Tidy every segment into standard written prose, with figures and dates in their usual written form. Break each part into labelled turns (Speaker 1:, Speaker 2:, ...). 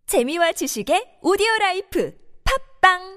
Speaker 1: 재미와 지식의 오디오라이프 팝빵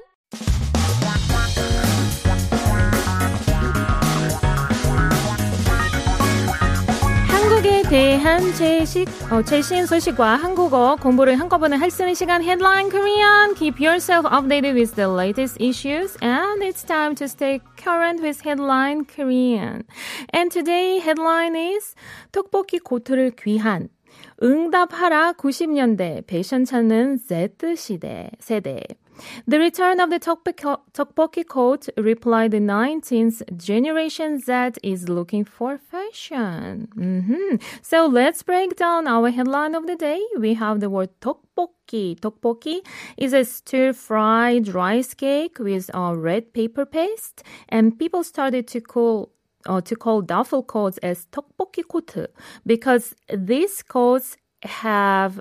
Speaker 2: 한국에 대한 최신 소식과 한국어 공부를 한꺼번에 할 수 있는 시간 Headline Korean. Keep yourself updated with the latest issues and it's time to stay current with Headline Korean. And today headline is 떡볶이 코트를 귀한 응답하라 90년대 패션 찾는 Z세대. The return of the tteokbokki coat replied the 19th generation Z is looking for fashion. So let's break down our headline of the day. We have the word tteokbokki. Tteokbokki is a stir-fried rice cake with a red paper paste, and people started to call duffel coats as tteokbokki coat because these coats have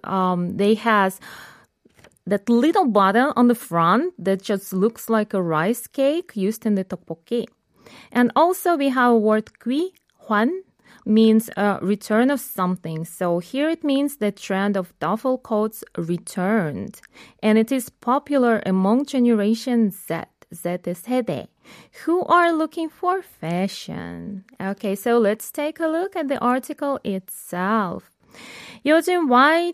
Speaker 2: that little button on the front that just looks like a rice cake used in the tteokbokki. And also we have a word 귀환 means a return of something. So here it means the trend of duffel coats returned. And it is popular among Generation Z 세대, who are looking for fashion. Okay, so let's take a look at the article itself. 요즘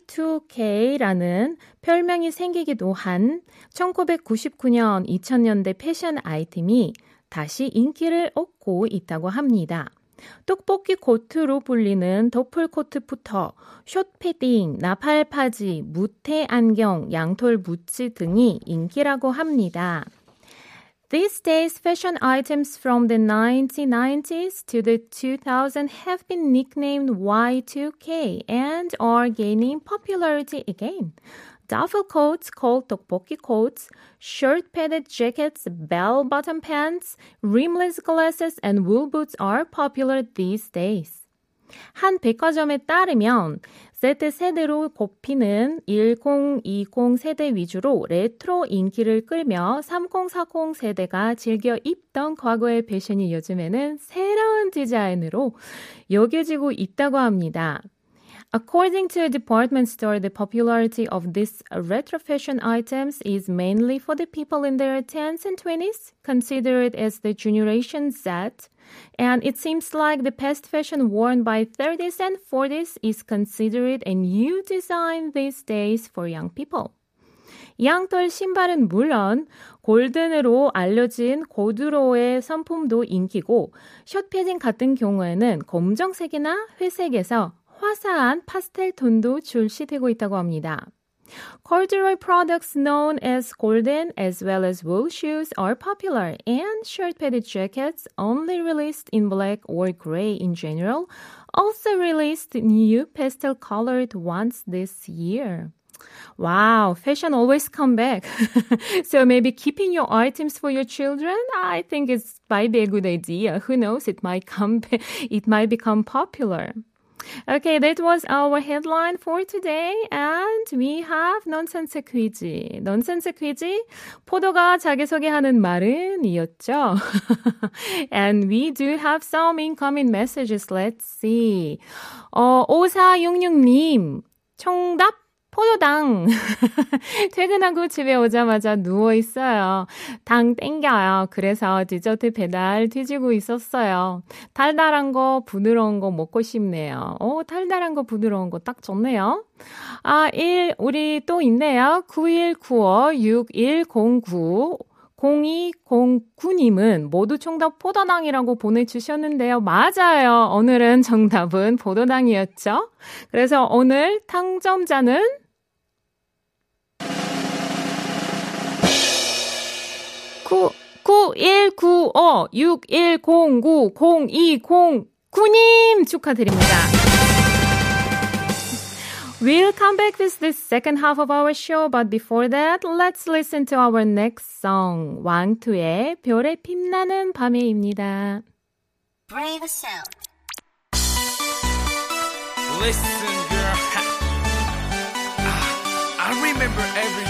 Speaker 2: Y2K라는 별명이 생기기도 한 1999년, 2000년대 패션 아이템이 다시 인기를 얻고 있다고 합니다. 떡볶이 코트로 불리는 더플코트부터 숏패딩, 나팔바지, 무태 안경, 양털 부츠 등이 인기라고 합니다. These days, fashion items from the 1990s to the 2000s have been nicknamed Y2K and are gaining popularity again. Duffel coats called tteokbokki coats, shirt-padded jackets, bell-bottom pants, rimless glasses, and wool boots are popular these days. 한 백화점에 따르면 Z세대로 꼽히는 1020 세대 위주로 레트로 인기를 끌며 3040 세대가 즐겨 입던 과거의 패션이 요즘에는 새로운 디자인으로 여겨지고 있다고 합니다. According to a department store, the popularity of these retro fashion items is mainly for the people in their 10s and 20s, considered as the Generation Z, and it seems like the past fashion worn by 30s and 40s is considered a new design these days for young people. 양털 신발은 물론 골든으로 알려진 고드로의 선품도 인기고 숏패딩 같은 경우에는 검정색이나 회색에서 화사한 파스텔 톤도 출시되고 있다고 합니다. Corduroy products known as golden as well as wool shoes are popular and shirt-padded jackets only released in black or gray in general also released new pastel-colored ones this year. Wow, fashion always come back. So maybe keeping your items for your children, I think it might be a good idea. Who knows, it might become popular. Okay, that was our headline for today, and we have nonsense quiz. nonsense quiz, 포도가 자기소개하는 말은 이었죠. And we do have some incoming messages. Let's see. 5466님, 정답 포도당. 퇴근하고 집에 오자마자 누워있어요. 당 땡겨요. 그래서 디저트 배달 뒤지고 있었어요. 달달한 거, 부드러운 거 먹고 싶네요. 달달한 거, 부드러운 거 딱 좋네요. 우리 또 있네요. 9195-6109 0209님은 모두 정답 포도당이라고 보내주셨는데요. 맞아요. 오늘은 정답은 포도당이었죠. 그래서 오늘 당첨자는 9195-6109-0209님 축하드립니다. We'll come back with the second half of our show, but before that, let's listen to our next song. 왕투의 별의 빛나는 밤에입니다.
Speaker 3: Brave sound.
Speaker 4: Listen, girl. I remember every